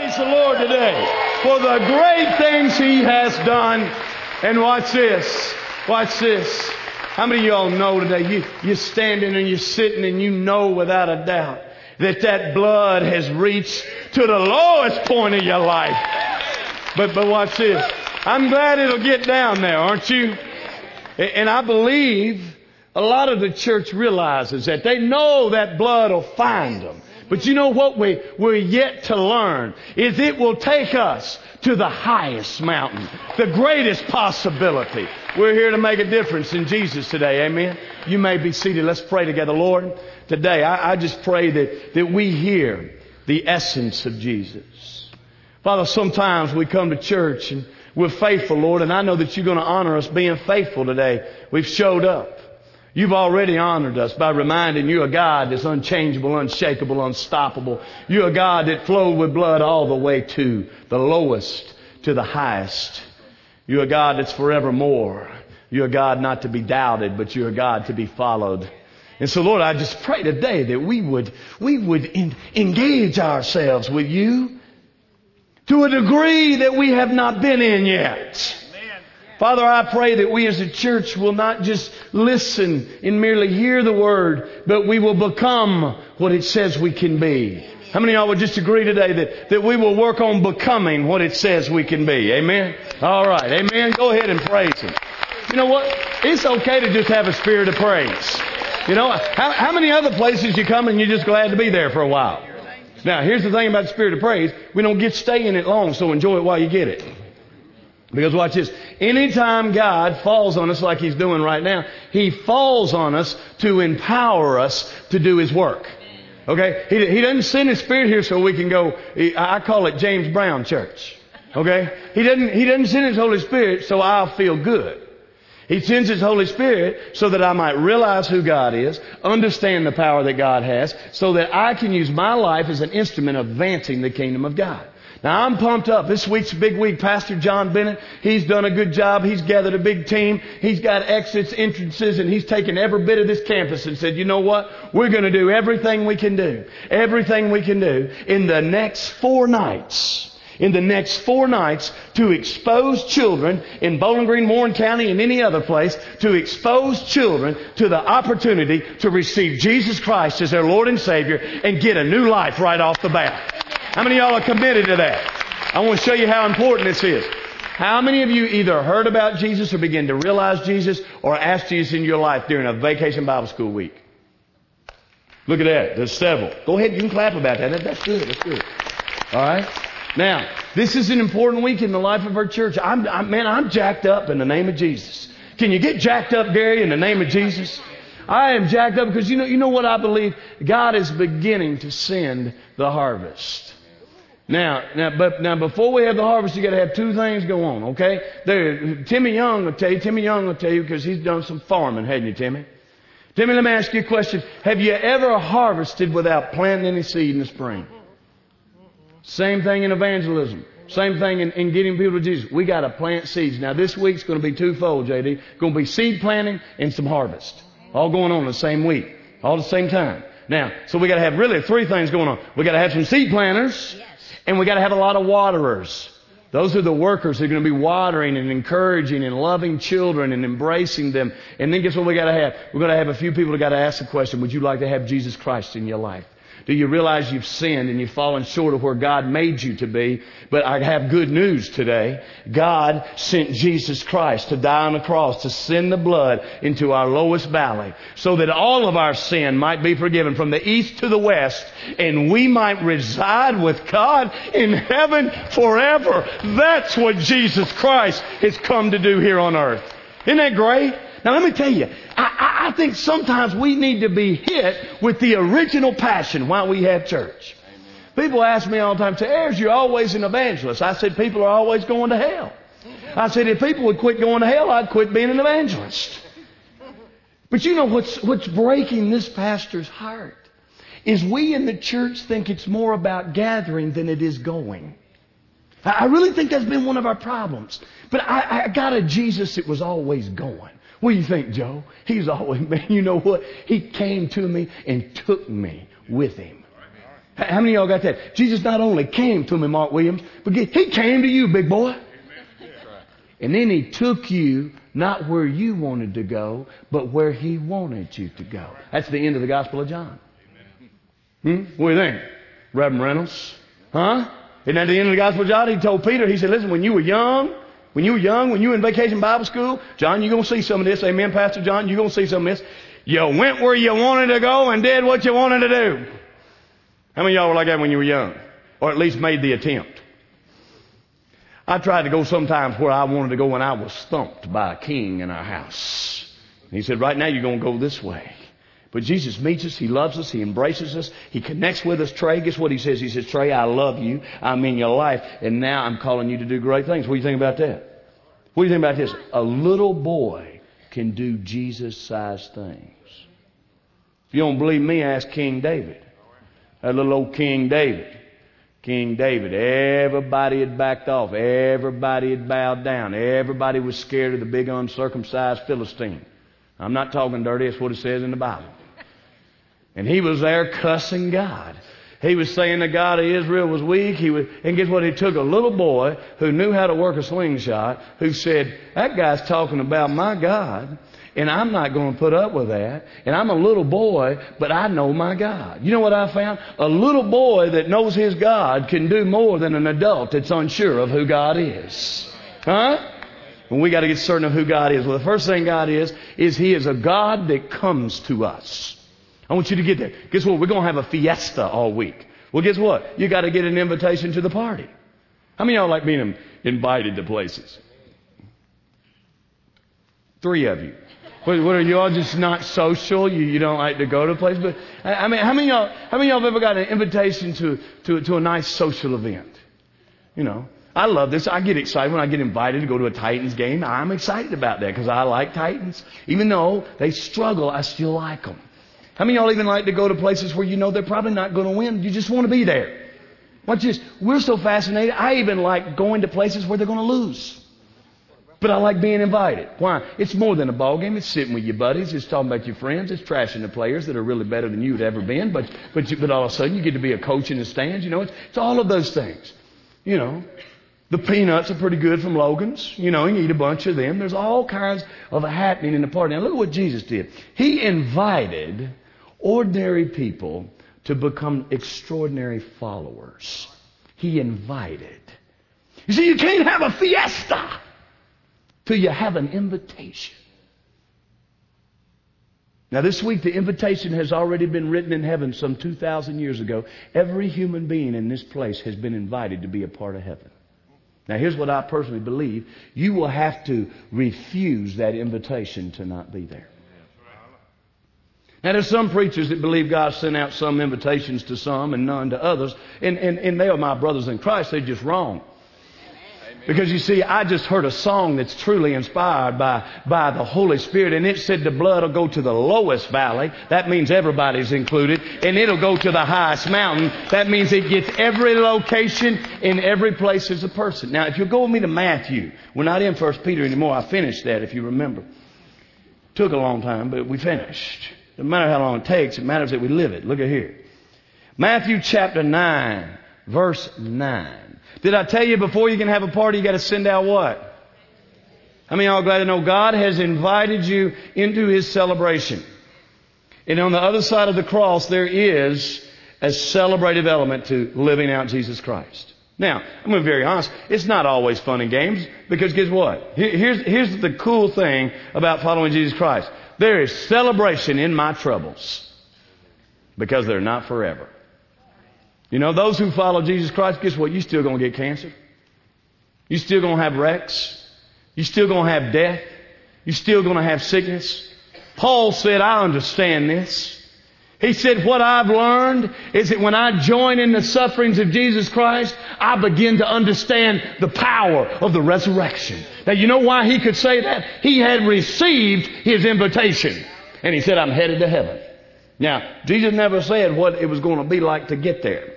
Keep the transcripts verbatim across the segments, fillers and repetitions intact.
praise the Lord today for the great things He has done. And watch this. Watch this. How many of y'all know today, you, you're standing and you're sitting and you know without a doubt that that blood has reached to the lowest point of your life. But, but watch this. I'm glad it'll get down there, aren't you? And I believe a lot of the church realizes that. They know that blood will find them. But you know what we, we're yet to learn is it will take us to the highest mountain, the greatest possibility. We're here to make a difference in Jesus today. Amen. You may be seated. Let's pray together. Lord, today I, I just pray that, that we hear the essence of Jesus. Father, sometimes we come to church and we're faithful, Lord, and I know that you're going to honor us being faithful today. We've showed up. You've already honored us by reminding you're a God that's unchangeable, unshakable, unstoppable. You're a God that flowed with blood all the way to the lowest, to the highest. You're a God that's forevermore. You're a God not to be doubted, but you're a God to be followed. And so, Lord, I just pray today that we would, we would in, engage ourselves with you to a degree that we have not been in yet. Father, I pray that we as a church will not just listen and merely hear the Word, but we will become what it says we can be. How many of y'all would just agree today that, that we will work on becoming what it says we can be? Amen? All right. Amen. Go ahead and praise Him. You know what? It's okay to just have a spirit of praise. You know, how, how many other places you come and you're just glad to be there for a while? Now, here's the thing about the spirit of praise. We don't get to stay in it long, so enjoy it while you get it. Because watch this. Anytime God falls on us like He's doing right now, He falls on us to empower us to do His work. Okay? He, he doesn't send His Spirit here so we can go, I call it James Brown Church. Okay? He doesn't, He doesn't send His Holy Spirit so I'll feel good. He sends His Holy Spirit so that I might realize who God is, understand the power that God has, so that I can use my life as an instrument of advancing the kingdom of God. Now, I'm pumped up. This week's a big week. Pastor John Bennett, he's done a good job. He's gathered a big team. He's got exits, entrances, and he's taken every bit of this campus and said, you know what? We're going to do everything we can do. Everything we can do in the next four nights. In the next four nights to expose children in Bowling Green, Warren County, and any other place, to expose children to the opportunity to receive Jesus Christ as their Lord and Savior and get a new life right off the bat. How many of y'all are committed to that? I want to show you how important this is. How many of you either heard about Jesus or begin to realize Jesus or asked Jesus in your life during a vacation Bible school week? Look at that. There's several. Go ahead. You can clap about that. That's good. That's good. All right. Now, this is an important week in the life of our church. I'm, I'm, man, I'm jacked up in the name of Jesus. Can you get jacked up, Gary, in the name of Jesus? I am jacked up because you know, you know what I believe? God is beginning to send the harvest. Now, now, but now, before we have the harvest, you got to have two things go on. Okay? There, Timmy Young will tell you. Timmy Young will tell you because he's done some farming, hadn't you, Timmy? Timmy, let me ask you a question. Have you ever harvested without planting any seed in the spring? Same thing in evangelism. Same thing in, in getting people to Jesus. We got to plant seeds. Now, this week's going to be twofold, J D. Going to be seed planting and some harvest. All going on the same week. All at the same time. Now, so we got to have really three things going on. We got to have some seed planters. And we got to have a lot of waterers. Those are the workers who are going to be watering and encouraging and loving children and embracing them. And then guess what we got to have? We're going to have a few people who got to ask the question, would you like to have Jesus Christ in your life? Do you realize you've sinned and you've fallen short of where God made you to be? But I have good news today. God sent Jesus Christ to die on the cross, to send the blood into our lowest valley, so that all of our sin might be forgiven from the east to the west, and we might reside with God in heaven forever. That's what Jesus Christ has come to do here on earth. Isn't that great? Now let me tell you, I, I, I think sometimes we need to be hit with the original passion why we have church. Amen. People ask me all the time, say, Ayers, you're always an evangelist. I said, people are always going to hell. I said, if people would quit going to hell, I'd quit being an evangelist. But you know what's, what's breaking this pastor's heart is we in the church think it's more about gathering than it is going. I really think that's been one of our problems. But I, I got a Jesus that was always going. What do you think, Joe? He's always, man, you know what? He came to me and took me with Him. How many of y'all got that? Jesus not only came to me, Mark Williams, but He came to you, big boy. And then He took you not where you wanted to go, but where He wanted you to go. That's the end of the Gospel of John. Hmm? What do you think? Reverend Reynolds? Huh? Isn't that the end of the Gospel of John? He told Peter, he said, listen, when you were young, when you were young, when you were in vacation Bible school, John, you're going to see some of this. Amen, Pastor John, you're going to see some of this. You went where you wanted to go and did what you wanted to do. How many of y'all were like that when you were young? Or at least made the attempt? I tried to go sometimes where I wanted to go when I was thumped by a king in our house. He said, right now you're going to go this way. But Jesus meets us. He loves us. He embraces us. He connects with us. Trey, guess what He says? He says, Trey, I love you. I'm in your life. And now I'm calling you to do great things. What do you think about that? What do you think about this? A little boy can do Jesus-sized things. If you don't believe me, ask King David. That little old King David. King David, everybody had backed off. Everybody had bowed down. Everybody was scared of the big uncircumcised Philistine. I'm not talking dirty. That's what it says in the Bible. And he was there cussing God. He was saying the God of Israel was weak. He was, and guess what? He took a little boy who knew how to work a slingshot, who said, that guy's talking about my God, and I'm not going to put up with that. And I'm a little boy, but I know my God. You know what I found? A little boy that knows his God can do more than an adult that's unsure of who God is. Huh? And we got to get certain of who God is. Well, the first thing God is, is He is a God that comes to us. I want you to get that. Guess what? We're going to have a fiesta all week. Well, guess what? You got to get an invitation to the party. How many of y'all like being invited to places? Three of you. What, what are you all just not social? You, you don't like to go to a place? But I mean, how many of y'all, how many of y'all have ever got an invitation to, to, to a nice social event? You know, I love this. I get excited when I get invited to go to a Titans game. I'm excited about that because I like Titans. Even though they struggle, I still like them. How many of y'all even like to go to places where you know they're probably not going to win? You just want to be there. Watch this. We're so fascinated. I even like going to places where they're going to lose. But I like being invited. Why? It's more than a ball game. It's sitting with your buddies. It's talking about your friends. It's trashing the players that are really better than you've ever been. But but you, but all of a sudden you get to be a coach in the stands. You know, it's, it's all of those things. You know, the peanuts are pretty good from Logan's. You know, you eat a bunch of them. There's all kinds of happening in the party. Now look at what Jesus did. He invited ordinary people to become extraordinary followers. He invited. You see, you can't have a fiesta till you have an invitation. Now this week the invitation has already been written in heaven some two thousand years ago. Every human being in this place has been invited to be a part of heaven. Now here's what I personally believe. You will have to refuse that invitation to not be there. Now there's some preachers that believe God sent out some invitations to some and none to others. And, and, and they are my brothers in Christ. They're just wrong. Because you see, I just heard a song that's truly inspired by, by the Holy Spirit. And it said the blood will go to the lowest valley. That means everybody's included. And it'll go to the highest mountain. That means it gets every location in every place as a person. Now, if you'll go with me to Matthew. We're not in First Peter anymore. I finished that, if you remember. Took a long time, but we finished. Doesn't matter how long it takes. It matters that we live it. Look at here. Matthew chapter nine, verse nine. Did I tell you before you can have a party, you got to send out what? How many of y'all glad to know God has invited you into His celebration? And on the other side of the cross, there is a celebrative element to living out Jesus Christ. Now, I'm going to be very honest. It's not always fun and games because guess what? Here's, here's the cool thing about following Jesus Christ. There is celebration in my troubles because they're not forever. You know, those who follow Jesus Christ, guess what? You're still going to get cancer. You're still going to have wrecks. You're still going to have death. You're still going to have sickness. Paul said, I understand this. He said, what I've learned is that when I join in the sufferings of Jesus Christ, I begin to understand the power of the resurrection. Now, you know why he could say that? He had received his invitation. And he said, I'm headed to heaven. Now, Jesus never said what it was going to be like to get there.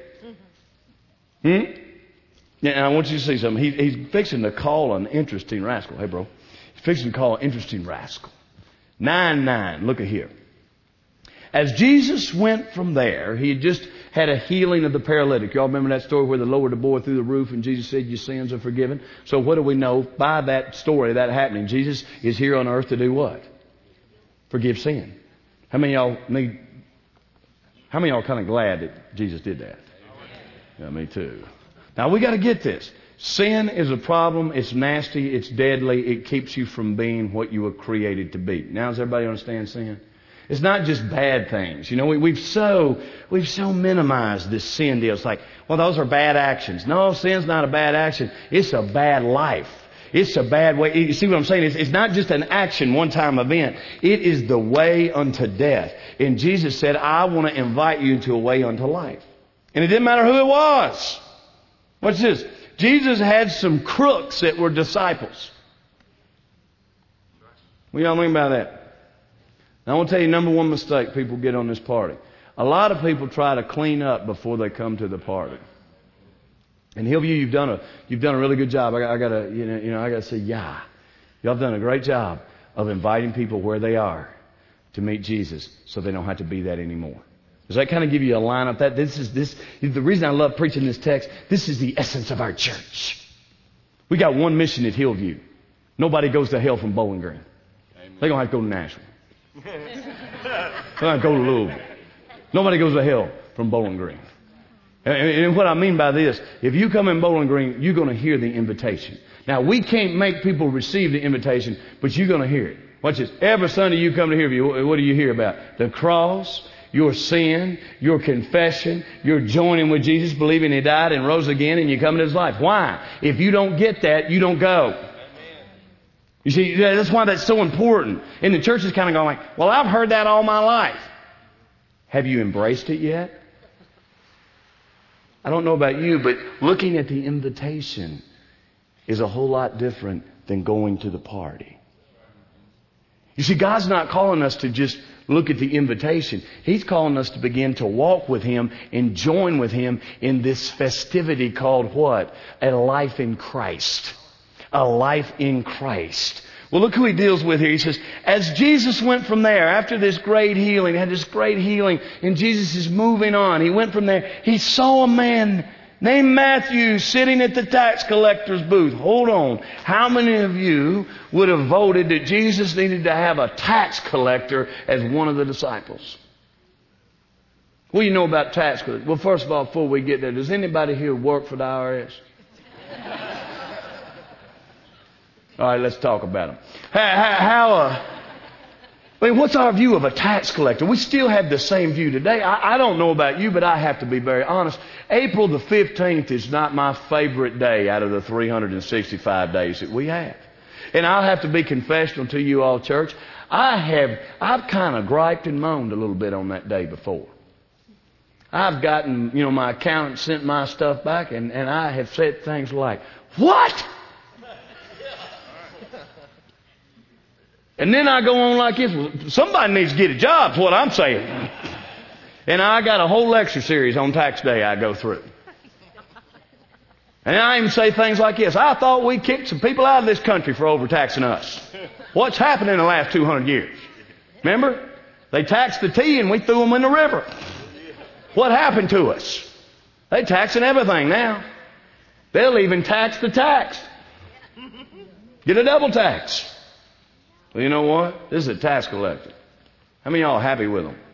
Hmm? Yeah, and I want you to see something. He, he's fixing to call an interesting rascal. Hey, bro. He's fixing to call an interesting rascal. Nine, nine. Look at here. As Jesus went from there, he had just had a healing of the paralytic. Y'all remember that story where they lowered the boy through the roof and Jesus said, your sins are forgiven? So what do we know by that story, that happening? Jesus is here on earth to do what? Forgive sin. How many of y'all need, how many of y'all kind of glad that Jesus did that? Yeah, me too. Now we got to get this. Sin is a problem. It's nasty. It's deadly. It keeps you from being what you were created to be. Now does everybody understand sin? It's not just bad things. You know, we, we've so, we've so minimized this sin deal. It's like, well, those are bad actions. No, sin's not a bad action. It's a bad life. It's a bad way. You see what I'm saying? It's, it's not just an action, one-time event. It is the way unto death. And Jesus said, I want to invite you into a way unto life. And it didn't matter who it was. What's this? Jesus had some crooks that were disciples. What do y'all mean by that? Now, I want to tell you number one mistake people get on this party. A lot of people try to clean up before they come to the party. And Hillview, you've done a you've done a really good job. I got, I got to you know you know I got to say yeah, y'all have done a great job of inviting people where they are to meet Jesus, so they don't have to be that anymore. Does that kind of give you a line up? That this is this the reason I love preaching this text. This is the essence of our church. We got one mission at Hillview. Nobody goes to hell from Bowling Green. They're gonna have to go to Nashville. They're gonna go to Louisville. Nobody goes to hell from Bowling Green. And, and what I mean by this, if you come in Bowling Green, you're going to hear the invitation. Now, we can't make people receive the invitation, but you're going to hear it. Watch this. Every Sunday you come to Hillview, what do you hear about? The cross, your sin, your confession, your joining with Jesus, believing He died and rose again, and you come into His life. Why? If you don't get that, you don't go. You see, that's why that's so important. And the church is kind of going like, well, I've heard that all my life. Have you embraced it yet? I don't know about you, but looking at the invitation is a whole lot different than going to the party. You see, God's not calling us to just look at the invitation. He's calling us to begin to walk with Him and join with Him in this festivity called what? A life in Christ. A life in Christ. Well, look who He deals with here. He says, as Jesus went from there, after this great healing, had this great healing, and Jesus is moving on. He went from there. He saw a man named Matthew sitting at the tax collector's booth. Hold on. How many of you would have voted that Jesus needed to have a tax collector as one of the disciples? What do you know about tax collectors? Well, first of all, before we get there, does anybody here work for the I R S? All right, let's talk about them. How, how uh, I mean, what's our view of a tax collector? We still have the same view today. I, I don't know about you, but I have to be very honest. April the fifteenth is not my favorite day out of the three hundred sixty-five days that we have. And I'll have to be confessional to you all, church. I have, I've kind of griped and moaned a little bit on that day before. I've gotten, you know, my accountant sent my stuff back, and, and I have said things like, what? And then I go on like this. Well, somebody needs to get a job, is what I'm saying. And I got a whole lecture series on tax day I go through. And I even say things like this. I thought we kicked some people out of this country for overtaxing us. What's happened in the last two hundred years? Remember? They taxed the tea and we threw them in the river. What happened to us? They're taxing everything now. They'll even tax the tax. Get a double tax. Well, you know what? This is a tax collector. How many of y'all are happy with them?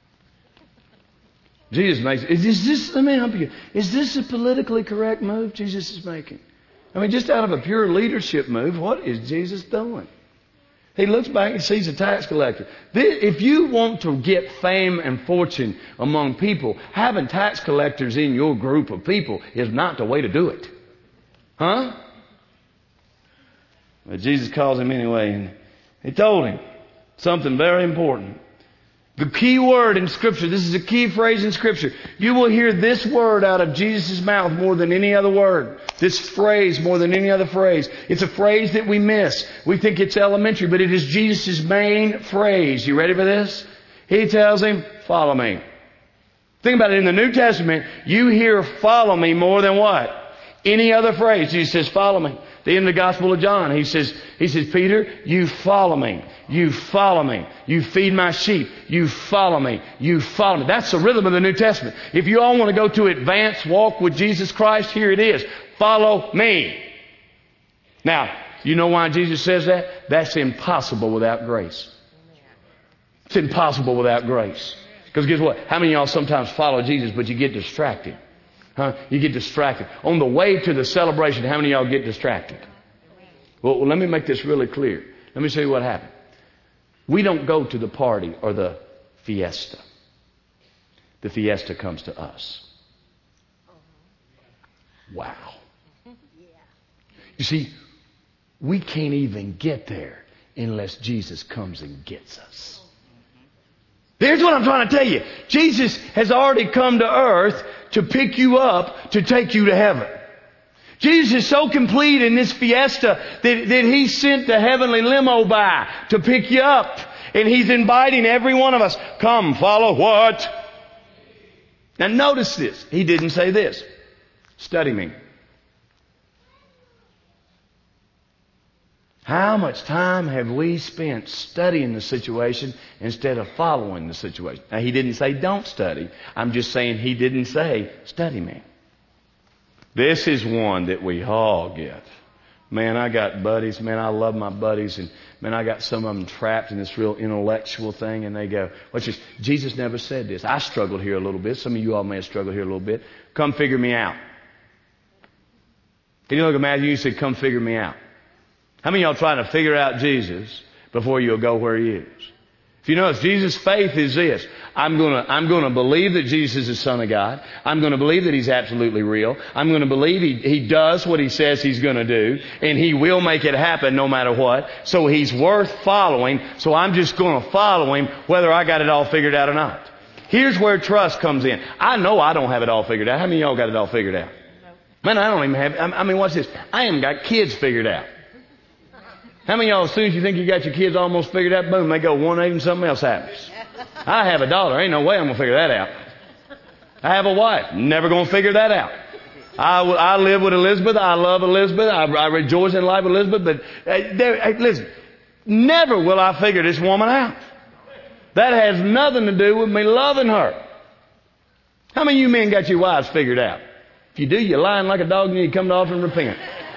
Jesus makes, is this, this, let me help you. Is this a politically correct move Jesus is making? I mean, just out of a pure leadership move, what is Jesus doing? He looks back and sees a tax collector. If you want to get fame and fortune among people, having tax collectors in your group of people is not the way to do it. Huh? But Jesus calls him anyway, and He told him something very important. The key word in Scripture, this is a key phrase in Scripture. You will hear this word out of Jesus' mouth more than any other word. This phrase more than any other phrase. It's a phrase that we miss. We think it's elementary, but it is Jesus' main phrase. You ready for this? He tells him, follow me. Think about it. In the New Testament, you hear follow me more than what? Any other phrase, Jesus says, follow me. The end of the Gospel of John, he says, he says, Peter, you follow me. You follow me. You feed my sheep. You follow me. You follow me. That's the rhythm of the New Testament. If you all want to go to advanced walk with Jesus Christ, here it is. Follow me. Now, you know why Jesus says that? That's impossible without grace. It's impossible without grace. Because guess what? How many of y'all sometimes follow Jesus, but you get distracted? Huh? You get distracted. On the way to the celebration, how many of y'all get distracted? Well, well, let me make this really clear. Let me show you what happened. We don't go to the party or the fiesta. The fiesta comes to us. Wow. You see, we can't even get there unless Jesus comes and gets us. Here's what I'm trying to tell you. Jesus has already come to earth to pick you up, to take you to heaven. Jesus is so complete in this fiesta that, that He sent the heavenly limo by to pick you up. And He's inviting every one of us, come, follow what? Now notice this. He didn't say this. Study me. How much time have we spent studying the situation instead of following the situation? Now, He didn't say don't study. I'm just saying He didn't say study me. This is one that we all get. Man, I got buddies. Man, I love my buddies. And man, I got some of them trapped in this real intellectual thing. And they go, watch this. Jesus never said this. I struggled here a little bit. Some of you all may have struggled here a little bit. Come figure me out. Can you look at Matthew? You said, come figure me out. How many of y'all trying to figure out Jesus before you'll go where He is? If you notice, Jesus' faith is this. I'm going to I'm going to believe that Jesus is the Son of God. I'm going to believe that He's absolutely real. I'm going to believe He, he does what He says He's going to do. And He will make it happen no matter what. So He's worth following. So I'm just going to follow Him whether I got it all figured out or not. Here's where trust comes in. I know I don't have it all figured out. How many of y'all got it all figured out? Man, I don't even have I mean, watch this. I haven't got kids figured out. How many of y'all, as soon as you think you got your kids almost figured out, boom, they go one eight and something else happens? I have a daughter. Ain't no way I'm going to figure that out. I have a wife. Never going to figure that out. I, I live with Elizabeth. I love Elizabeth. I, I rejoice in life with Elizabeth. But uh, there, hey, listen, never will I figure this woman out. That has nothing to do with me loving her. How many of you men got your wives figured out? If you do, you're lying like a dog and you need to come to the altar and repent.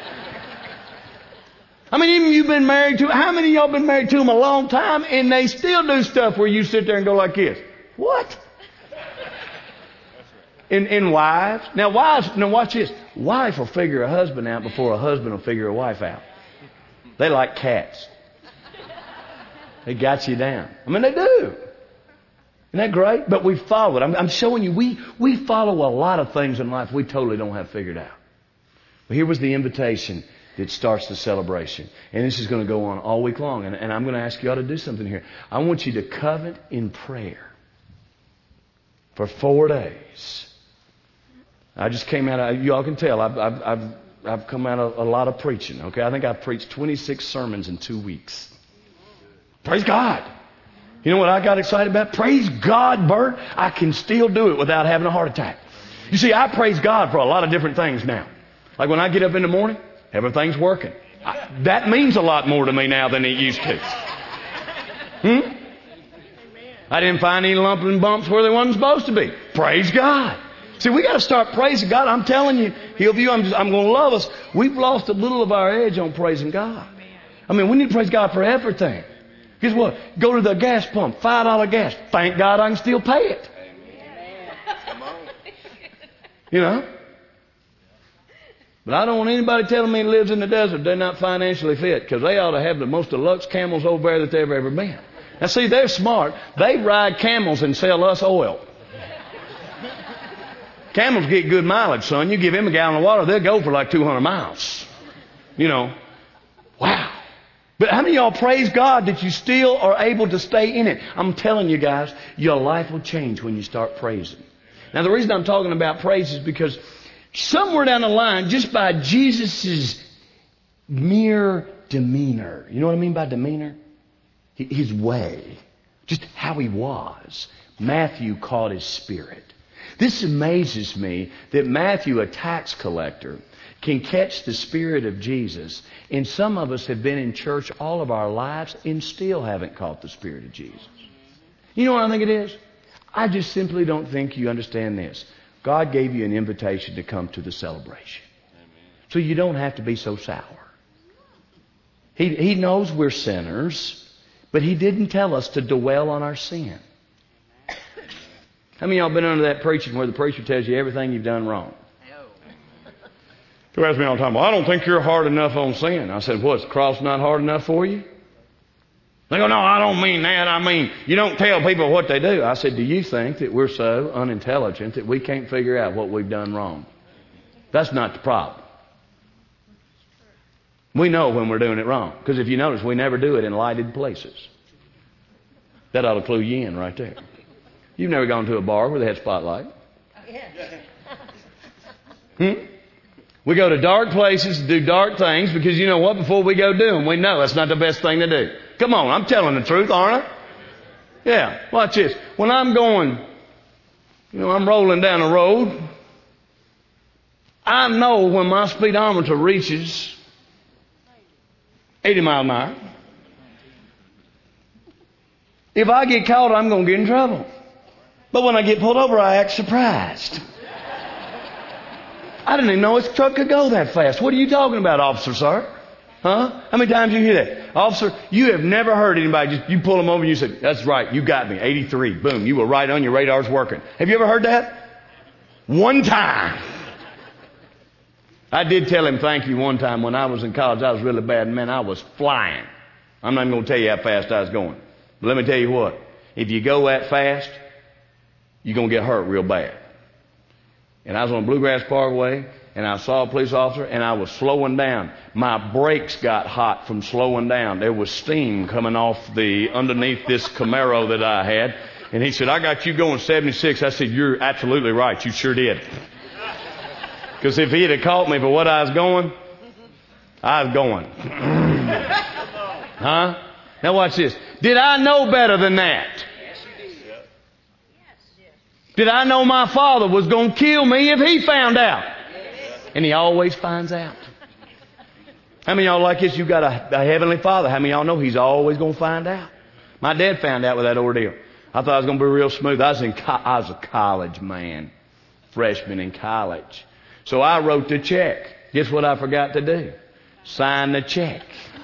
I mean, even you've been married to, how many of y'all been married to them a long time and they still do stuff where you sit there and go like this? What? In, in wives. Now wives, now watch this. Wife will figure a husband out before a husband will figure a wife out. They like cats. They got you down. I mean, they do. Isn't that great? But we follow it. I'm, I'm showing you, we, we follow a lot of things in life we totally don't have figured out. But here was the invitation that starts the celebration. And this is going to go on all week long. And, and I'm going to ask you all to do something here. I want you to covet in prayer for four days. I just came out of, you all can tell, I've, I've, I've, I've come out of a lot of preaching. Okay, I think I've preached twenty-six sermons in two weeks. Praise God. You know what I got excited about? Praise God, Bert. I can still do it without having a heart attack. You see, I praise God for a lot of different things now. Like when I get up in the morning, everything's working. I, that means a lot more to me now than it used to. Hmm? I didn't find any lumps and bumps where they wasn't supposed to be. Praise God. See, we got to start praising God. I'm telling you, He'll view. I'm, just, I'm going to love us. We've lost a little of our edge on praising God. I mean, we need to praise God for everything. Guess what? Go to the gas pump, five dollar gas. Thank God I can still pay it. You know? But I don't want anybody telling me he lives in the desert they're not financially fit, because they ought to have the most deluxe camels over there that they've ever been. Now see, they're smart. They ride camels and sell us oil. Camels get good mileage, son. You give him a gallon of water, they'll go for like two hundred miles. You know. Wow. But how many of y'all praise God that you still are able to stay in it? I'm telling you guys, your life will change when you start praising. Now the reason I'm talking about praise is because somewhere down the line, just by Jesus' mere demeanor, you know what I mean by demeanor? His way, just how He was, Matthew caught His spirit. This amazes me that Matthew, a tax collector, can catch the Spirit of Jesus. And some of us have been in church all of our lives and still haven't caught the Spirit of Jesus. You know what I think it is? I just simply don't think you understand this. God gave you an invitation to come to the celebration. So you don't have to be so sour. He, he knows we're sinners, but He didn't tell us to dwell on our sin. How many of y'all been under that preaching where the preacher tells you everything you've done wrong? People ask me all the time, well, I don't think you're hard enough on sin. I said, what's the cross not hard enough for you? They go, no, I don't mean that. I mean, you don't tell people what they do. I said, do you think that we're so unintelligent that we can't figure out what we've done wrong? That's not the problem. We know when we're doing it wrong. Because if you notice, we never do it in lighted places. That ought to clue you in right there. You've never gone to a bar where they had spotlight. Hmm? We go to dark places to do dark things because you know what? Before we go do them, we know that's not the best thing to do. Come on, I'm telling the truth, aren't I? Yeah, watch this. When I'm going, you know, I'm rolling down the road, I know when my speedometer reaches eighty miles an hour. If I get caught, I'm going to get in trouble. But when I get pulled over, I act surprised. I didn't even know his truck could go that fast. What are you talking about, officer, sir? Huh? How many times do you hear that? Officer, you have never heard anybody, just you pull them over and you say, that's right, you got me, eighty-three. Boom, you were right on, your radar's working. Have you ever heard that? One time. I did tell him thank you one time when I was in college. I was really bad, man. I was flying. I'm not even going to tell you how fast I was going. But let me tell you what. If you go that fast, you're going to get hurt real bad. And I was on Bluegrass Parkway, and I saw a police officer, and I was slowing down. My brakes got hot from slowing down. There was steam coming off the underneath this Camaro that I had. And he said, I got you going seventy-six. I said, you're absolutely right. You sure did. Because if he had caught me for what I was going, I was going. Huh? Now watch this. Did I know better than that? Did I know my Father was going to kill me if He found out? And He always finds out. How many of y'all like this? You've got a, a Heavenly Father. How many of y'all know He's always going to find out? My dad found out with that ordeal. I thought I was going to be real smooth. I was, in co- I was a college man. Freshman in college. So I wrote the check. Guess what I forgot to do? Sign the check.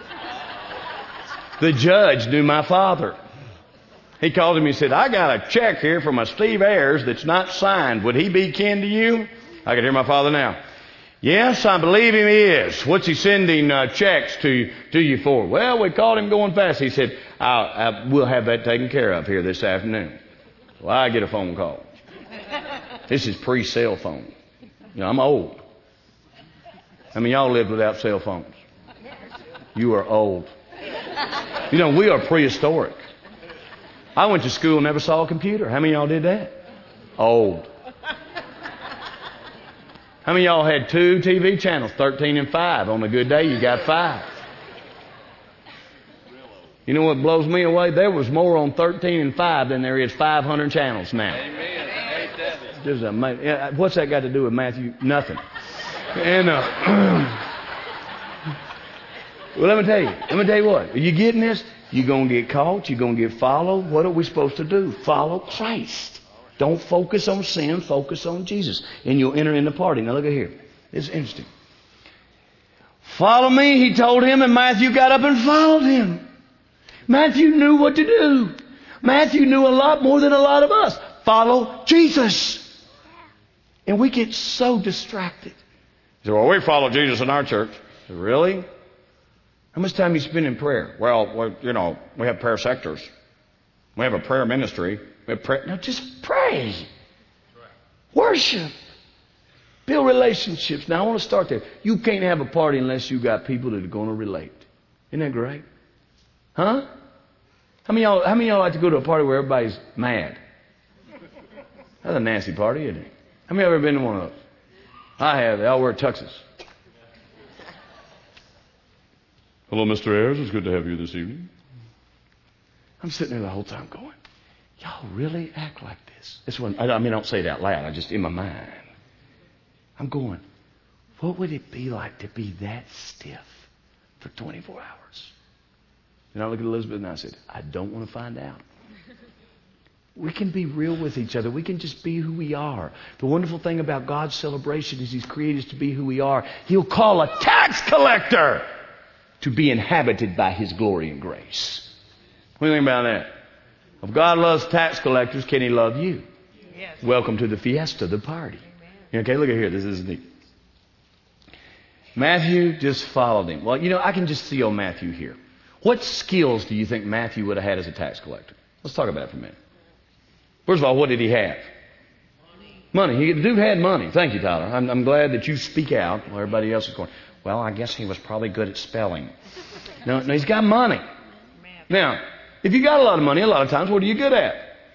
The judge knew my father. He called him and said, I got a check here from a Steve Ayers that's not signed. Would he be kin to you? I can hear my father now. Yes, I believe him he is. What's he sending uh, checks to, to you for? Well, we caught him going fast. He said, I'll, I, we'll have that taken care of here this afternoon. Well, I get a phone call. This is pre-cell phone. You know, I'm old. I mean, y'all lived without cell phones. You are old. You know, we are prehistoric. I went to school and never saw a computer. How many of y'all did that? Old. How many of y'all had two T V channels, thirteen and five? On a good day, you got five. You know what blows me away? There was more on thirteen and five than there is five hundred channels now. Amen. Just amazing. What's that got to do with Matthew? Nothing. And uh, well, let me tell you. Let me tell you what. Are you getting this? You're going to get caught. You're going to get followed. What are we supposed to do? Follow Christ. Don't focus on sin. Focus on Jesus. And you'll enter in the party. Now look at here. It's interesting. Follow me, he told him, and Matthew got up and followed him. Matthew knew what to do. Matthew knew a lot more than a lot of us. Follow Jesus. And we get so distracted. So, well, we follow Jesus in our church. Really? How much time you spend in prayer? Well, well, you know, we have prayer sectors. We have a prayer ministry. We have prayer. No, just pray. Worship. Build relationships. Now, I want to start there. You can't have a party unless you got people that are going to relate. Isn't that great? Huh? How many of y'all, how many of y'all like to go to a party where everybody's mad? That's a nasty party, isn't it? How many of you ever been to one of those? I have. They all wear tuxes. Hello, Mister Ayers. It's good to have you this evening. I'm sitting there the whole time going, y'all really act like this? is. This one, I mean, I don't say it out loud. I just, in my mind. I'm going, what would it be like to be that stiff for twenty-four hours? And I looked at Elizabeth and I said, I don't want to find out. We can be real with each other. We can just be who we are. The wonderful thing about God's celebration is He's created us to be who we are. He'll call a tax collector to be inhabited by His glory and grace. What do you think about that? If God loves tax collectors, can He love you? Yes. Welcome to the fiesta, the party. Amen. Okay, look at here. This is neat. Matthew just followed Him. Well, you know, I can just see old Matthew here. What skills do you think Matthew would have had as a tax collector? Let's talk about it for a minute. First of all, what did he have? Money. Money. He, the dude had money. Thank you, Tyler. I'm, I'm glad that you speak out while everybody else is going, well, I guess he was probably good at spelling. No, no, he's got money. Now, if you got a lot of money, a lot of times, what are you good at?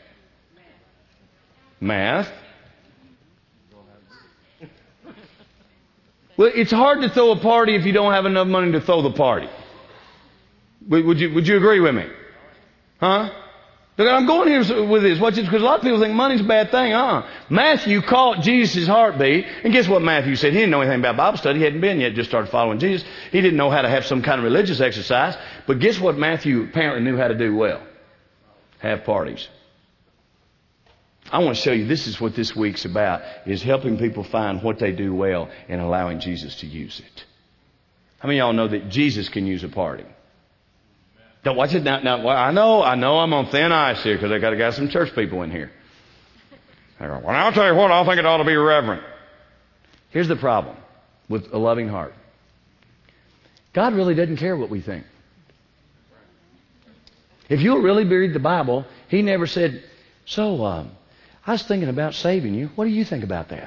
Math. Well, it's hard to throw a party if you don't have enough money to throw the party. Would, would you, would you agree with me? Huh? Look, I'm going here with this. Watch this, because a lot of people think money's a bad thing. Uh-uh. Matthew caught Jesus' heartbeat. And guess what Matthew said? He didn't know anything about Bible study. He hadn't been yet, just started following Jesus. He didn't know how to have some kind of religious exercise. But guess what Matthew apparently knew how to do well? Have parties. I want to show you, this is what this week's about, is helping people find what they do well and allowing Jesus to use it. How many of y'all know that Jesus can use a party? Now watch it now. Now well, I know, I know, I'm on thin ice here because I got to got some church people in here. I go, well, I'll tell you what, I think it ought to be reverent. Here's the problem with a loving heart. God really doesn't care what we think. If you'll really read the Bible, He never said, "So, um, I was thinking about saving you. What do you think about that?"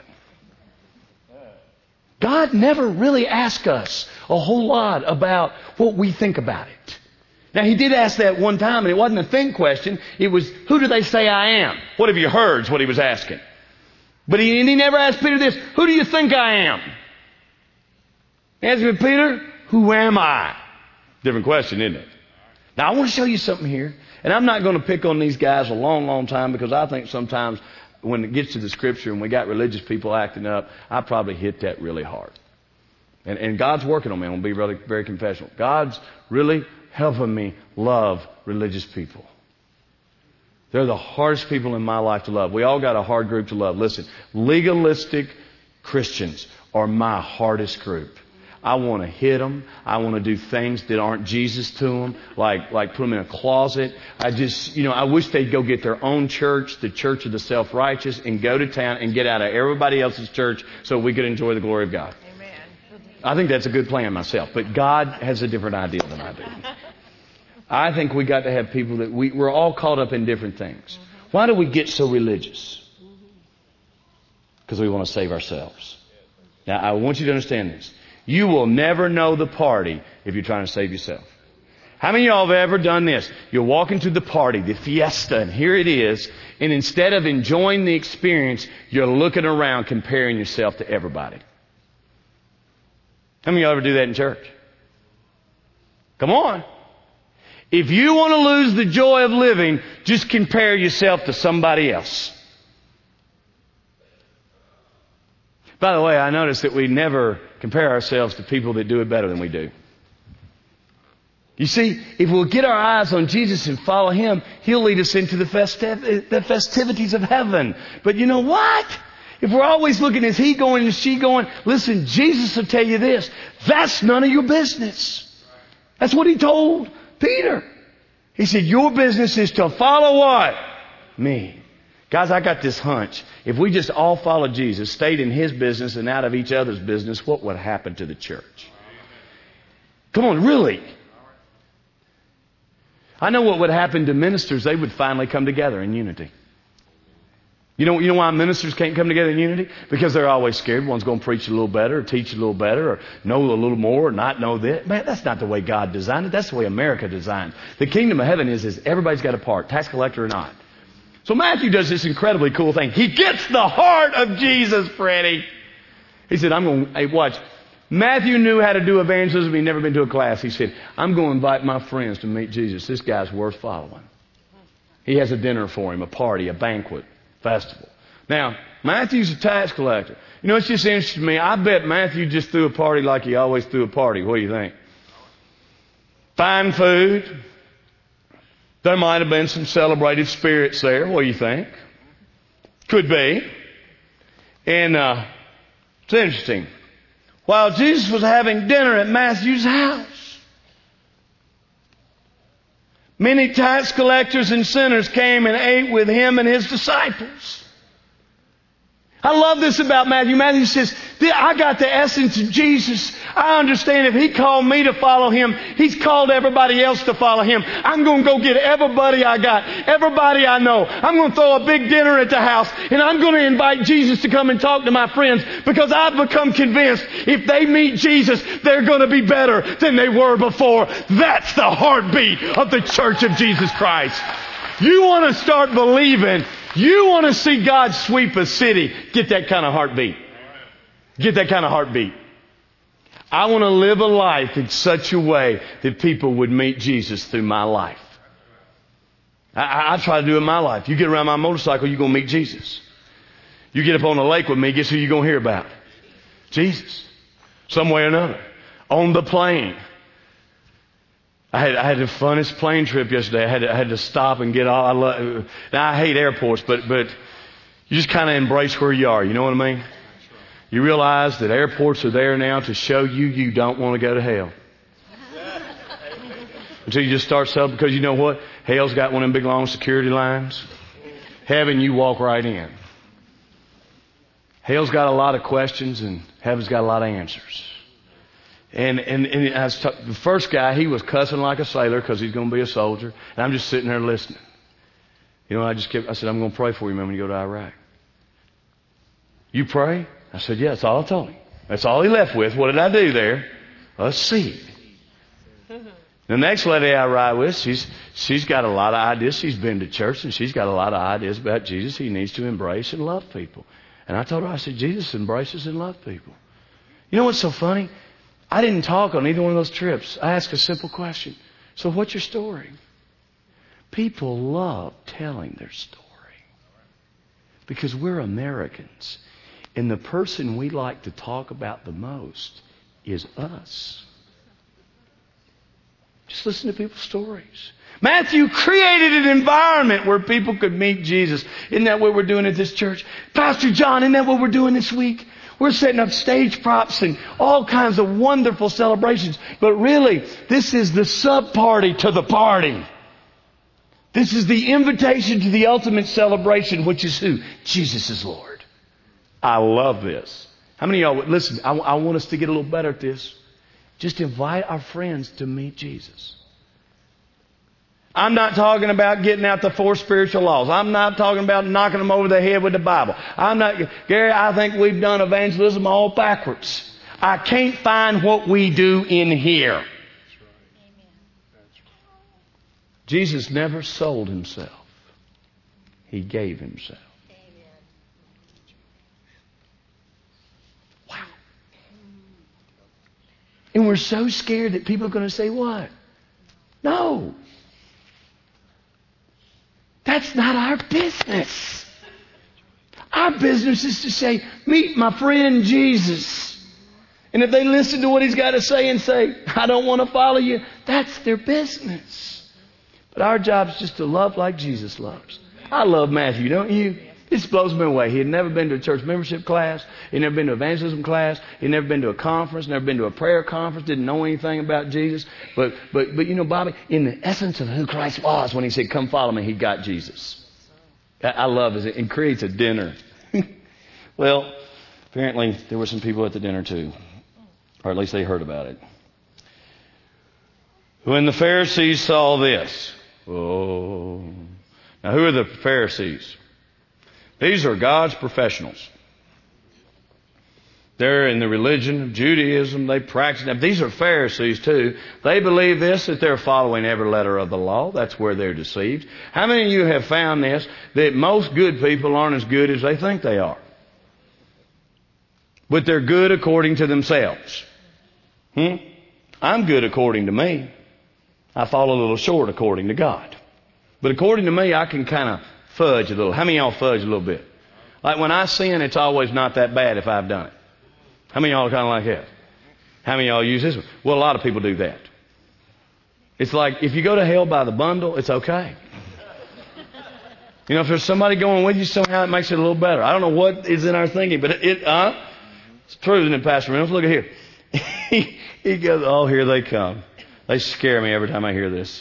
God never really asked us a whole lot about what we think about it. Now, He did ask that one time, and it wasn't a think question. It was, who do they say I am? What have you heard is what He was asking. But He, and he never asked Peter this, who do you think I am? He asked me, Peter, who am I? Different question, isn't it? Now, I want to show you something here. And I'm not going to pick on these guys a long, long time, because I think sometimes when it gets to the Scripture and we got religious people acting up, I probably hit that really hard. And, and God's working on me. I'm going to be really, very confessional. God's really helping me love religious people. They're the hardest people in my life to love. We all got a hard group to love. Listen, legalistic Christians are my hardest group. I want to hit them. I want to do things that aren't Jesus to them, like like put them in a closet. I just, you know, I wish they'd go get their own church, the church of the self-righteous, and go to town and get out of everybody else's church so we could enjoy the glory of God. Amen. I think that's a good plan myself, but God has a different idea than I do. I think we got to have people that we, we're all caught up in different things. Why do we get so religious? Because we want to save ourselves. Now, I want you to understand this. You will never know the party if you're trying to save yourself. How many of y'all have ever done this? You're walking to the party, the fiesta, and here it is. And instead of enjoying the experience, you're looking around comparing yourself to everybody. How many of y'all ever do that in church? Come on. If you want to lose the joy of living, just compare yourself to somebody else. By the way, I notice that we never compare ourselves to people that do it better than we do. You see, if we'll get our eyes on Jesus and follow Him, He'll lead us into the, festiv- the festivities of heaven. But you know what? If we're always looking, is he going, is she going? Listen, Jesus will tell you this. That's none of your business. That's what He told Peter. He said, your business is to follow what? Me. Guys, I got this hunch. If we just all followed Jesus, stayed in His business and out of each other's business, what would happen to the church? Come on, really? I know what would happen to ministers. They would finally come together in unity. You know, you know why ministers can't come together in unity? Because they're always scared. One's going to preach a little better or teach a little better or know a little more or not know this. Man, that's not the way God designed it. That's the way America designed it. The kingdom of heaven is, is everybody's got a part, tax collector or not. So Matthew does this incredibly cool thing. He gets the heart of Jesus, Freddie. He said, I'm going to, hey, watch. Matthew knew how to do evangelism. He'd never been to a class. He said, I'm going to invite my friends to meet Jesus. This guy's worth following. He has a dinner for him, a party, a banquet. festival. Now, Matthew's a tax collector. You know, it's just interesting to me. I bet Matthew just threw a party like he always threw a party. What do you think? Fine food. There might have been some celebrated spirits there. What do you think? Could be. And uh, it's interesting. While Jesus was having dinner at Matthew's house, many tax collectors and sinners came and ate with him and his disciples. I love this about Matthew. Matthew says, I got the essence of Jesus. I understand if He called me to follow Him, He's called everybody else to follow Him. I'm going to go get everybody I got, everybody I know. I'm going to throw a big dinner at the house, and I'm going to invite Jesus to come and talk to my friends, because I've become convinced if they meet Jesus, they're going to be better than they were before. That's the heartbeat of the Church of Jesus Christ. You want to start believing. You want to see God sweep a city. Get that kind of heartbeat. Get that kind of heartbeat. I want to live a life in such a way that people would meet Jesus through my life. I, I, I try to do it in my life. You get around my motorcycle, you're going to meet Jesus. You get up on the lake with me, guess who you're going to hear about? Jesus. Some way or another. On the plane. I had, I had the funnest plane trip yesterday. I had to, I had to stop and get all. I love, now I hate airports, but but you just kind of embrace where you are. You know what I mean? You realize that airports are there now to show you you don't want to go to hell. Until you just start selling, because you know what? Hell's got one of them big long security lines. Heaven, you walk right in. Hell's got a lot of questions, and heaven's got a lot of answers. And, and, and I was t- the first guy, he was cussing like a sailor because he's going to be a soldier. And I'm just sitting there listening. You know, I just kept, I said, I'm going to pray for you, man, when you go to Iraq. You pray? I said, yeah, that's all I told him. That's all he left with. What did I do there? A seed. The next lady I ride with, she's, she's got a lot of ideas. She's been to church, and she's got a lot of ideas about Jesus. He needs to embrace and love people. And I told her, I said, Jesus embraces and loves people. You know what's so funny? I didn't talk on either one of those trips. I asked a simple question. So what's your story? People love telling their story. Because we're Americans. And the person we like to talk about the most is us. Just listen to people's stories. Matthew created an environment where people could meet Jesus. Isn't that what we're doing at this church? Pastor John, isn't that what we're doing this week? We're setting up stage props and all kinds of wonderful celebrations. But really, this is the sub-party to the party. This is the invitation to the ultimate celebration, which is who? Jesus is Lord. I love this. How many of y'all would listen? I, I want us to get a little better at this. Just invite our friends to meet Jesus. I'm not talking about getting out the four spiritual laws. I'm not talking about knocking them over the head with the Bible. I'm not, Gary, I think we've done evangelism all backwards. I can't find what we do in here. Jesus never sold Himself. He gave Himself. Wow. And we're so scared that people are going to say what? No. That's not our business. Our business is to say, meet my friend Jesus. And if they listen to what He's got to say and say, I don't want to follow you, that's their business. But our job is just to love like Jesus loves. I love Matthew, don't you? This blows me away. He had never been to a church membership class. He had never been to evangelism class. He had never been to a conference, never been to a prayer conference, didn't know anything about Jesus. But, but, but you know, Bobby, in the essence of who Christ was, when He said, come follow me, he got Jesus. I, I love it. It creates a dinner. Well, apparently there were some people at the dinner too. Or at least they heard about it. When the Pharisees saw this. Oh. Now who are the Pharisees? These are God's professionals. They're in the religion of Judaism. They practice. Now, these are Pharisees too. They believe this, that they're following every letter of the law. That's where they're deceived. How many of you have found this, that most good people aren't as good as they think they are? But they're good according to themselves. Hmm? I'm good according to me. I fall a little short according to God. But according to me, I can kind of fudge a little. How many of y'all fudge a little bit? Like when I sin, it's always not that bad if I've done it. How many of y'all are kind of like that? How many of y'all use this one? Well, a lot of people do that. It's like if you go to hell by the bundle, it's okay. You know, if there's somebody going with you, somehow it makes it a little better. I don't know what is in our thinking, but it, it uh, it's true, isn't it, Pastor Reynolds? Look at here. he, he goes, oh, here they come. They scare me every time I hear this.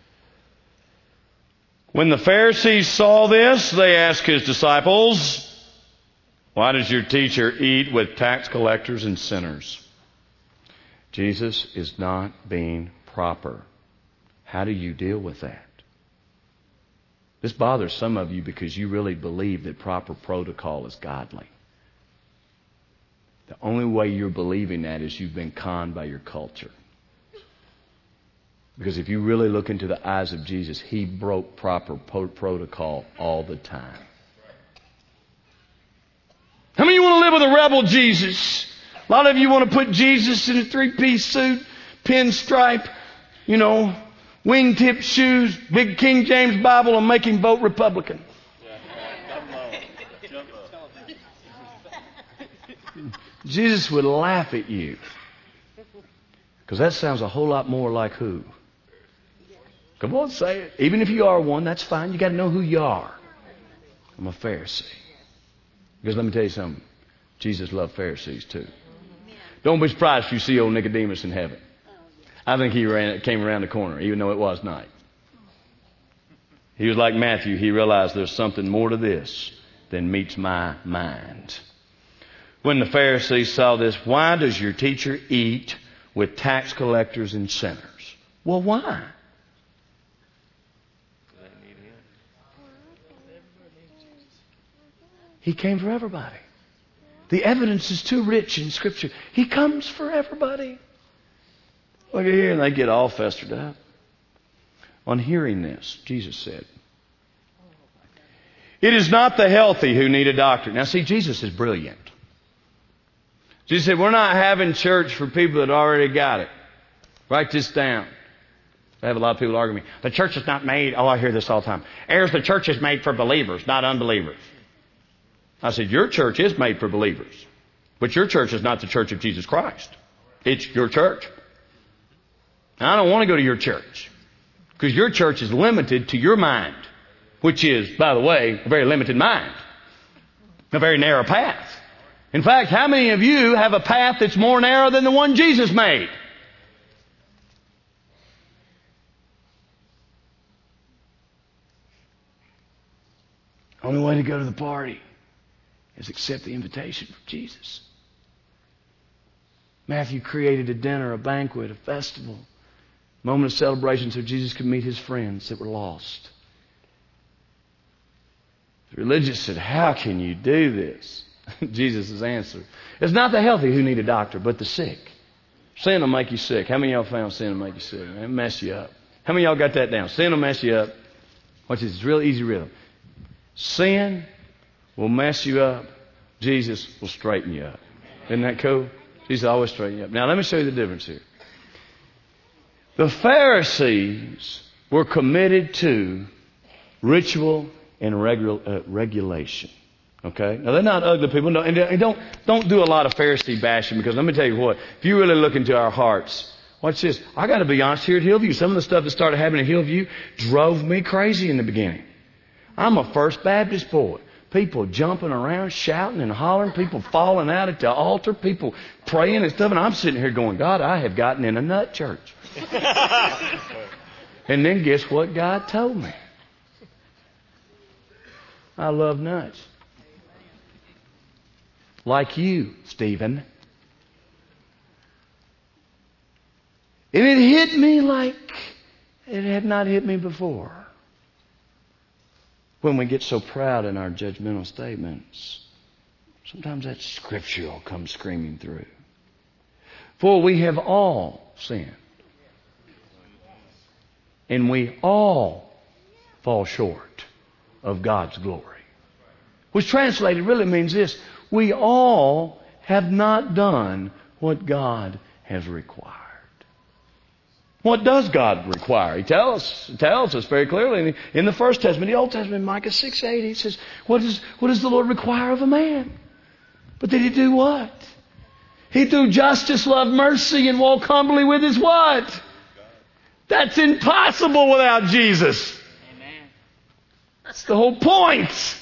When the Pharisees saw this, they asked his disciples, why does your teacher eat with tax collectors and sinners? Jesus is not being proper. How do you deal with that? This bothers some of you because you really believe that proper protocol is godly. The only way you're believing that is you've been conned by your culture. Because if you really look into the eyes of Jesus, He broke proper po- protocol all the time. How many of you want to live with a rebel Jesus? A lot of you want to put Jesus in a three-piece suit, pinstripe, you know, wingtip shoes, big King James Bible, and make Him vote Republican. Jesus would laugh at you. Because that sounds a whole lot more like who? Come on, say it. Even if you are one, that's fine. You got to know who you are. I'm a Pharisee. Because let me tell you something. Jesus loved Pharisees too. Don't be surprised if you see old Nicodemus in heaven. I think he ran, came around the corner, even though it was night. He was like Matthew. He realized there's something more to this than meets my mind. When the Pharisees saw this, why does your teacher eat with tax collectors and sinners? Well, why? He came for everybody. The evidence is too rich in Scripture. He comes for everybody. Look at here, and they get all festered up. On hearing this, Jesus said, it is not the healthy who need a doctor. Now see, Jesus is brilliant. Jesus said, we're not having church for people that already got it. Write this down. I have a lot of people arguing with me. The church is not made, oh, I hear this all the time. Heirs, the church is made for believers, not unbelievers. I said, your church is made for believers. But your church is not the church of Jesus Christ. It's your church. Now, I don't want to go to your church. Because your church is limited to your mind. Which is, by the way, a very limited mind. A very narrow path. In fact, how many of you have a path that's more narrow than the one Jesus made? Only way to go to the party is accept the invitation from Jesus. Matthew created a dinner, a banquet, a festival, a moment of celebration so Jesus could meet His friends that were lost. The religious said, how can you do this? Jesus' answer, it's not the healthy who need a doctor, but the sick. Sin will make you sick. How many of y'all found sin will make you sick? It'll mess you up. How many of y'all got that down? Sin will mess you up. Watch this. It's a real easy rhythm. Sin will mess you up. Jesus will straighten you up. Isn't that cool? Jesus always straighten you up. Now let me show you the difference here. The Pharisees were committed to ritual and regu- uh, regulation. Okay? Now they're not ugly people. No, and don't, don't do a lot of Pharisee bashing, because let me tell you what. If you really look into our hearts, watch this. I got to be honest here at Hillview. Some of the stuff that started happening at Hillview drove me crazy in the beginning. I'm a First Baptist boy. People jumping around, shouting and hollering. People falling out at the altar. People praying and stuff. And I'm sitting here going, God, I have gotten in a nut church. And then guess what God told me? I love nuts. Like you, Stephen. And it hit me like it had not hit me before. When we get so proud in our judgmental statements, sometimes that scripture will come screaming through. For we have all sinned. And we all fall short of God's glory. Which translated really means this. We all have not done what God has required. What does God require? He tells, tells us very clearly in the, in the First Testament, the Old Testament, Micah six eight, he says, what, is, what does the Lord require of a man? But did he do what? He do justice, love mercy, and walk humbly with his what? That's impossible without Jesus. Amen. That's the whole point.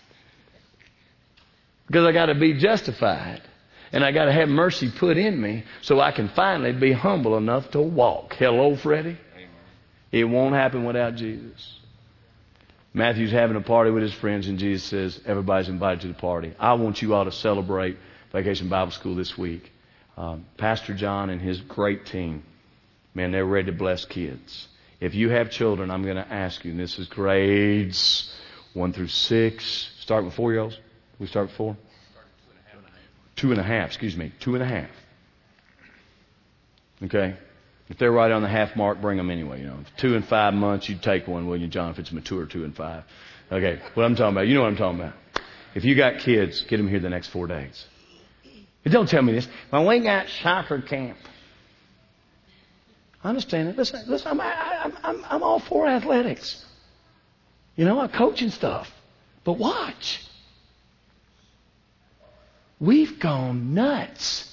Because I got to be justified. And I got to have mercy put in me so I can finally be humble enough to walk. Hello, Freddie? Amen. It won't happen without Jesus. Matthew's having a party with his friends, and Jesus says, everybody's invited to the party. I want you all to celebrate Vacation Bible School this week. Um, Pastor John and his great team, man, they're ready to bless kids. If you have children, I'm going to ask you, and this is grades one through six. Start with four-year-olds. We start with four? Two and a half, excuse me. Two and a half. Okay? If they're right on the half mark, bring them anyway. You know, if two and five months, you take one, will you, John, if it's mature two and five? Okay, what I'm talking about. You know what I'm talking about. If you got kids, get them here the next four days. And don't tell me this. Well, we got soccer camp. I understand it. Listen, listen I'm, I, I'm, I'm all for athletics. You know, I coach and stuff. But watch. We've gone nuts.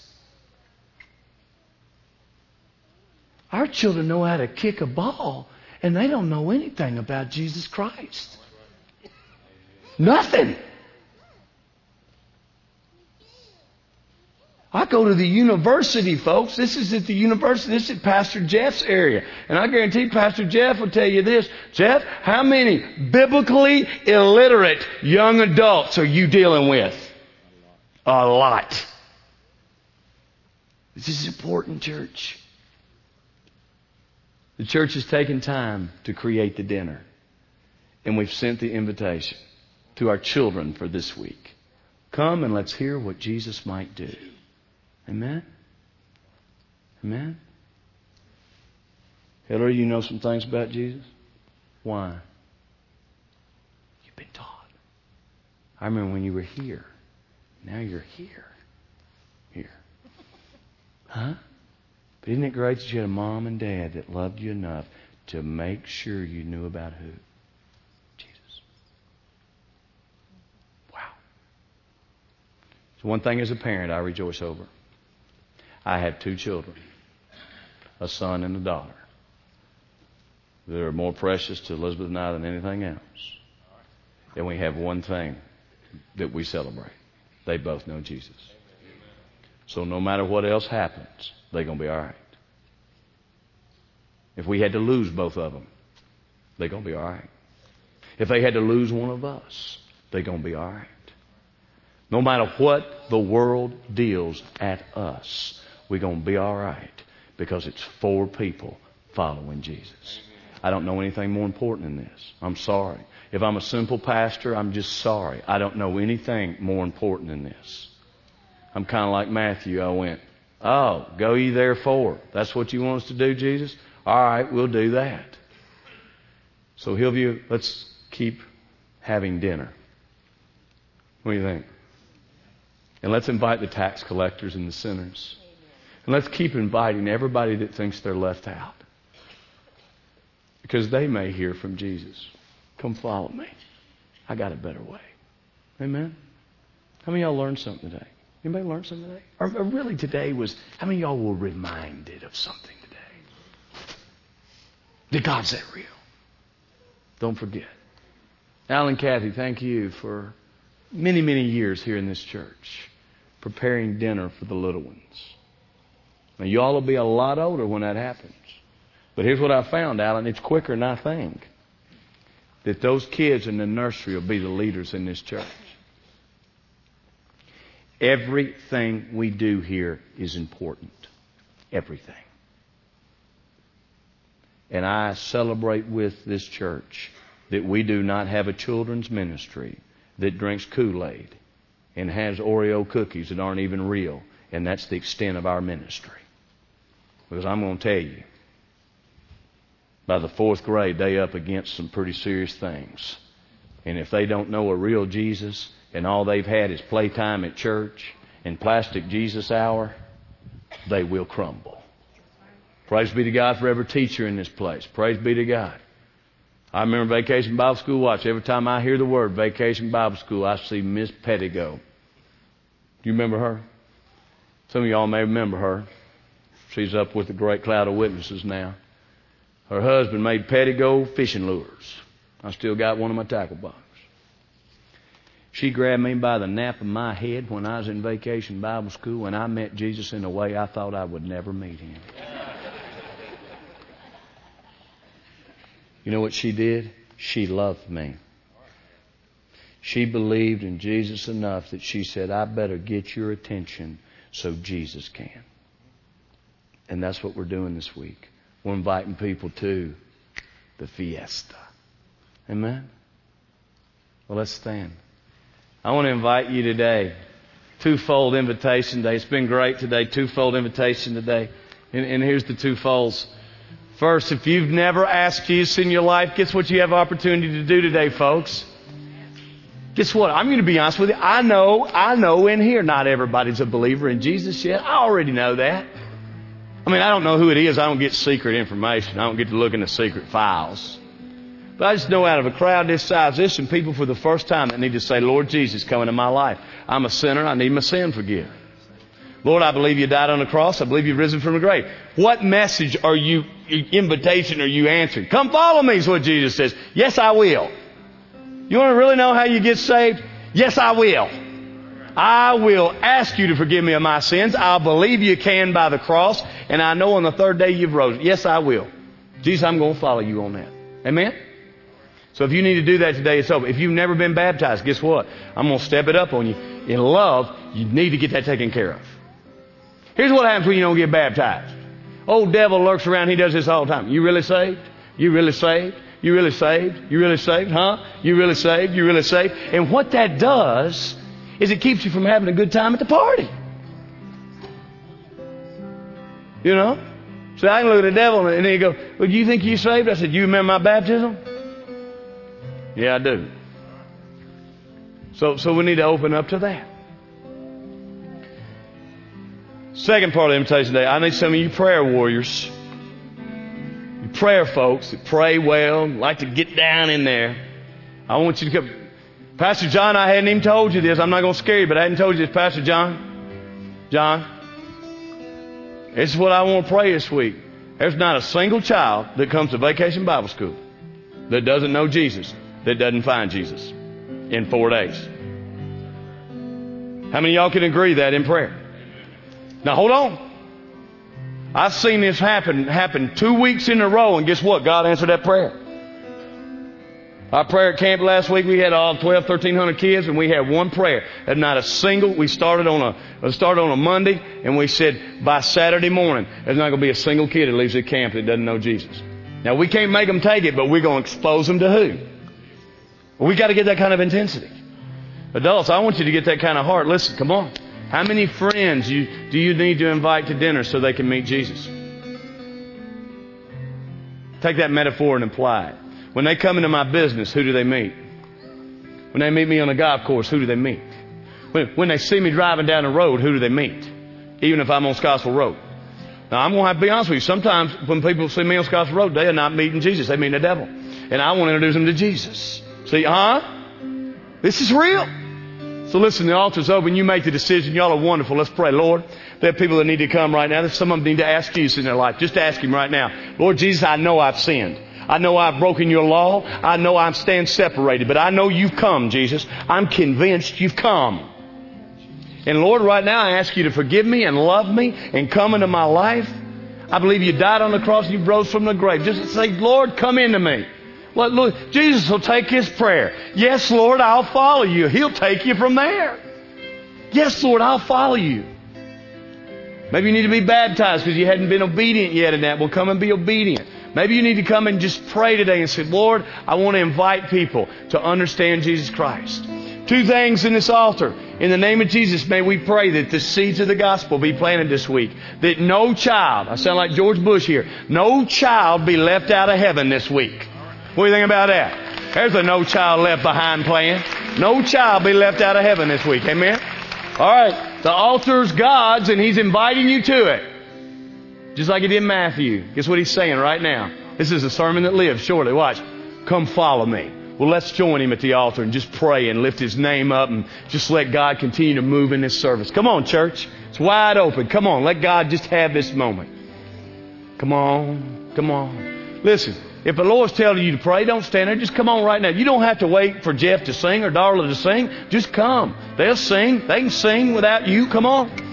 Our children know how to kick a ball, and they don't know anything about Jesus Christ. Nothing. I go to the university, folks. This is at the university. This is at Pastor Jeff's area. And I guarantee Pastor Jeff will tell you this. Jeff, how many biblically illiterate young adults are you dealing with? A lot. This is important, church. The church has taken time to create the dinner. And we've sent the invitation to our children for this week. Come and let's hear what Jesus might do. Amen? Amen? Hillary, you know some things about Jesus? Why? You've been taught. I remember when you were here. Now you're here. Here. Huh? But isn't it great that you had a mom and dad that loved you enough to make sure you knew about who? Jesus. Wow. So one thing as a parent I rejoice over. I have two children, a son and a daughter. They're more precious to Elizabeth and I than anything else. And we have one thing that we celebrate. They both know Jesus. So no matter what else happens, they're going to be all right. If we had to lose both of them, they're going to be all right. If they had to lose one of us, they're going to be all right. No matter what the world deals at us, we're going to be all right because it's four people following Jesus. I don't know anything more important than this. I'm sorry. If I'm a simple pastor, I'm just sorry. I don't know anything more important than this. I'm kind of like Matthew. I went, oh, go ye therefore. That's what you want us to do, Jesus? All right, we'll do that. So Hillview, let's keep having dinner. What do you think? And let's invite the tax collectors and the sinners. And let's keep inviting everybody that thinks they're left out. Because they may hear from Jesus. Come follow me. I got a better way. Amen? How many of y'all learned something today? Anybody learn something today? Or, or really today was, how many of y'all were reminded of something today? That God's that real. Don't forget. Al and Kathy, thank you for many, many years here in this church, preparing dinner for the little ones. Now, you all will be a lot older when that happens. But here's what I found, Alan. It's quicker than I think. That those kids in the nursery will be the leaders in this church. Everything we do here is important. Everything. And I celebrate with this church that we do not have a children's ministry that drinks Kool-Aid and has Oreo cookies that aren't even real. And that's the extent of our ministry. Because I'm going to tell you, by the fourth grade, they up against some pretty serious things. And if they don't know a real Jesus and all they've had is playtime at church and plastic Jesus hour, they will crumble. Praise be to God for every teacher in this place. Praise be to God. I remember Vacation Bible School Watch. Every time I hear the word Vacation Bible School, I see Miss Pettigo. Do you remember her? Some of y'all may remember her. She's up with the great cloud of witnesses now. Her husband made Pettigo fishing lures. I still got one in my tackle box. She grabbed me by the nape of my head when I was in Vacation Bible School, and I met Jesus in a way I thought I would never meet him. You know what she did? She loved me. She believed in Jesus enough that she said, I better get your attention so Jesus can. And that's what we're doing this week. We're inviting people to the fiesta. Amen? Well, let's stand. I want to invite you today. Twofold invitation day. It's been great today. Twofold invitation today. And, and here's the two folds. First, if you've never asked Jesus in your life, guess what you have opportunity to do today, folks? Guess what? I'm going to be honest with you. I know, I know in here not everybody's a believer in Jesus yet. I already know that. I mean, I don't know who it is. I don't get secret information. I don't get to look in the secret files. But I just know out of a crowd this size, there's some people for the first time that need to say, Lord Jesus, come into my life. I'm a sinner. I need my sin forgiven. Lord, I believe you died on the cross. I believe you've risen from the grave. What message are you, invitation are you answering? Come follow me is what Jesus says. Yes, I will. You want to really know how you get saved? Yes, I will. I will ask you to forgive me of my sins. I'll believe you can by the cross. And I know on the third day you've rose. Yes, I will. Jesus, I'm going to follow you on that. Amen? So if you need to do that today, it's over. If you've never been baptized, guess what? I'm going to step it up on you. In love, you need to get that taken care of. Here's what happens when you don't get baptized. Old devil lurks around. He does this all the time. You really saved? You really saved? You really saved? You really saved? Huh? You really saved? You really saved? And what that does is it keeps you from having a good time at the party. You know? So I can look at the devil and he go, well, do you think you saved? I said, you remember my baptism? Yeah, I do. So, so we need to open up to that. Second part of the invitation today, I need some of you prayer warriors. You prayer folks that pray well, like to get down in there. I want you to come. Pastor John, I hadn't even told you this. I'm not going to scare you, but I hadn't told you this. Pastor John, John, this is what I want to pray this week. There's not a single child that comes to Vacation Bible School that doesn't know Jesus, that doesn't find Jesus in four days. How many of y'all can agree that in prayer? Now hold on. I've seen this happen happen two weeks in a row, and guess what? God answered that prayer. Our prayer at camp last week, we had all twelve, thirteen hundred kids, and we had one prayer. And not a single, we started on a started on a Monday, and we said by Saturday morning, there's not going to be a single kid that leaves the camp that doesn't know Jesus. Now we can't make them take it, but we're going to expose them to who? Well, we got to get that kind of intensity. Adults, I want you to get that kind of heart. Listen, come on. How many friends you, do you need to invite to dinner so they can meet Jesus? Take that metaphor and apply it. When they come into my business, who do they meet? When they meet me on the golf course, who do they meet? When, when they see me driving down the road, who do they meet? Even if I'm on Scottsville Road. Now, I'm going to have to be honest with you. Sometimes when people see me on Scottsville Road, they are not meeting Jesus. They meet the devil. And I want to introduce them to Jesus. See, huh? This is real. So listen, the altar's open. You make the decision. Y'all are wonderful. Let's pray. Lord, there are people that need to come right now. There's some of them need to ask Jesus in their life. Just ask Him right now. Lord Jesus, I know I've sinned. I know I've broken your law. I know I'm staying separated. But I know you've come, Jesus. I'm convinced you've come. And Lord, right now I ask you to forgive me and love me and come into my life. I believe you died on the cross and you rose from the grave. Just say, Lord, come into me. Look, look, Jesus will take His prayer. Yes, Lord, I'll follow you. He'll take you from there. Yes, Lord, I'll follow you. Maybe you need to be baptized because you hadn't been obedient yet in that. Well, come and be obedient. Maybe you need to come and just pray today and say, Lord, I want to invite people to understand Jesus Christ. Two things in this altar. In the name of Jesus, may we pray that the seeds of the gospel be planted this week. That no child, I sound like George Bush here, no child be left out of heaven this week. What do you think about that? There's a no child left behind plan. No child be left out of heaven this week. Amen? All right. The altar's God's and He's inviting you to it. Just like he did Matthew. Guess what he's saying right now? This is a sermon that lives, surely. Watch. Come follow me. Well, let's join him at the altar and just pray and lift his name up and just let God continue to move in this service. Come on, church. It's wide open. Come on. Let God just have this moment. Come on. Come on. Listen, if the Lord's telling you to pray, don't stand there. Just come on right now. You don't have to wait for Jeff to sing or Darla to sing. Just come. They'll sing. They can sing without you. Come on.